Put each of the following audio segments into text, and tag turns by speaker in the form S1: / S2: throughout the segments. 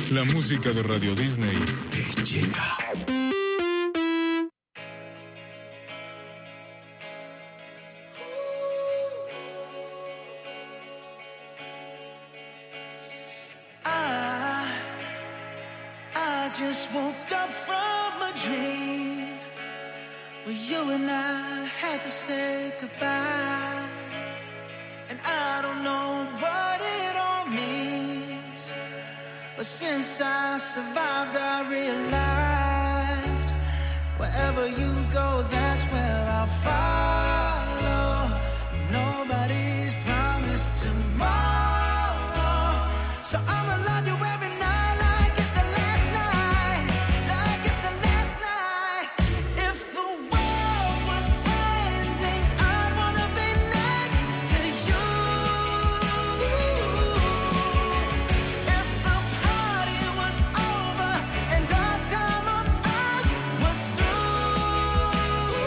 S1: La música de Radio Disney te llega.
S2: I just woke up from a dream where you and I had to say goodbye. And I don't know what it all means, but since I survived I realized wherever you go, that's where I'll follow. Nobody's promised tomorrow, so I'ma love you every night like it's the last night, like it's the last night. If the world was ending, I'd wanna be next to you. If the party was over and our time on earth was through,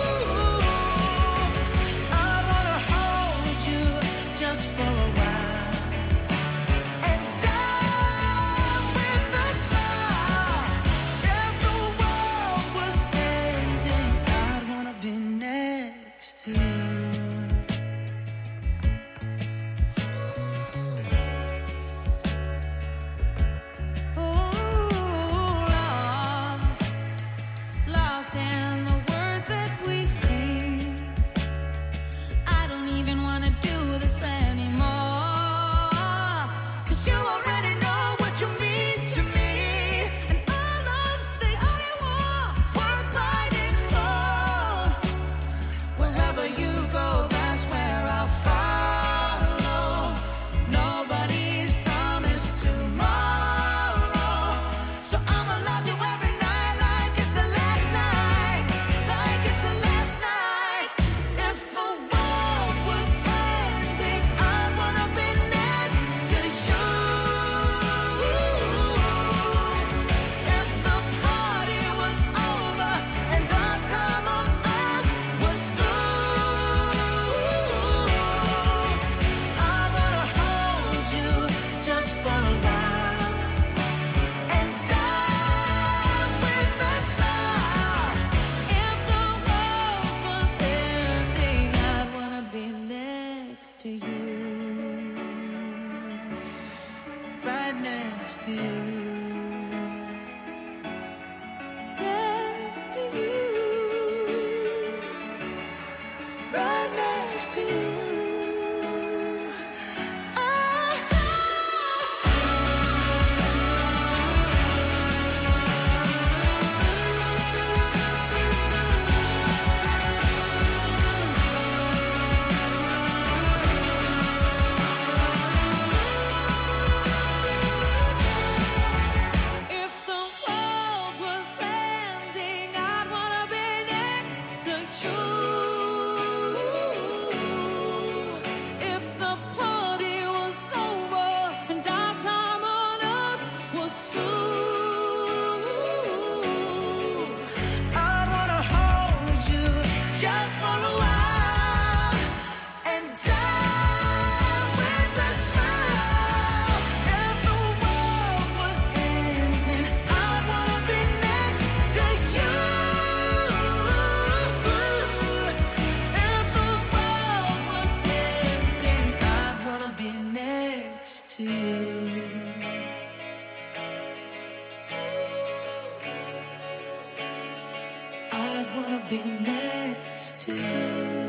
S2: I'd wanna hold you just for a while and die with a smile. If the world was ending, I'd wanna be next to you. Lost in the words that we sing. I don't even wanna do this anymore, 'cause you already know what you mean to me. And our love's the only war worth fighting for. Wherever you go, that's where I'll follow. Nobody's promised tomorrow, so I'ma love you every night like it's the last night, like it's the last night. If the world was ending, I'd wanna be next to you. If the party was over and our time on earth was through, I wanna hold you just for a while and die with a smile. If the world was ending, I'd wanna be next to you, right next to you, next to you, right next to you. If the world was ending, I'd wanna be next to you. If the party was over and our time on earth was through, I'd wanna hold you just for a while and die with a smile. If the world was ending, I'd wanna be next to you. If the world was ending, I'd wanna be next to you. I'd wanna be next to you.